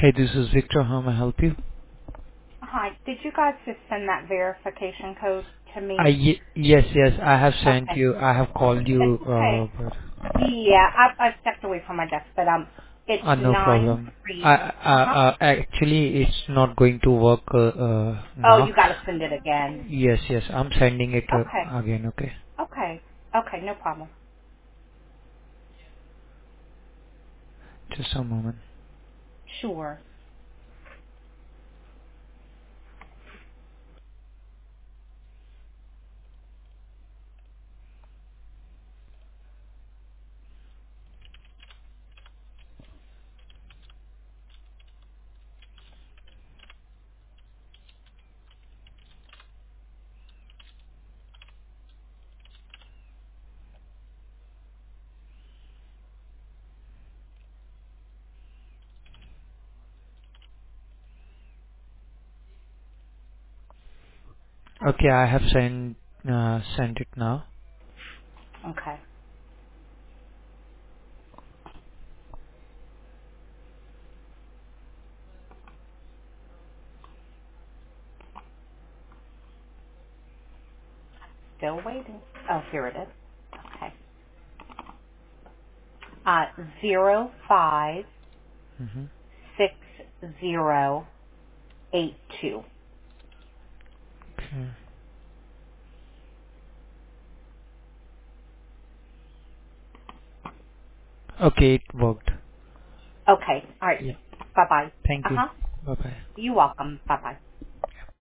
Hey, this is Victor. How may I help you? Hi. Did you guys just send that verification code to me? Yes, I have sent Okay. you. I have called It's you, okay. but Yeah, I stepped away from my desk, but it's no nine problem. three. Uh huh. Actually, it's not going to work Oh, now. you got to send it again. Yes, I'm sending it Okay. again. Okay, Okay. Okay. No problem. just a moment. Sure. Okay, I have sent it now. Okay. Still waiting. Oh, here it is. Okay. hmm 056082. Okay. Okay, it worked. Okay. All right. Yeah. Bye bye. Thank Uh you. huh. Bye bye. You're welcome. Bye bye.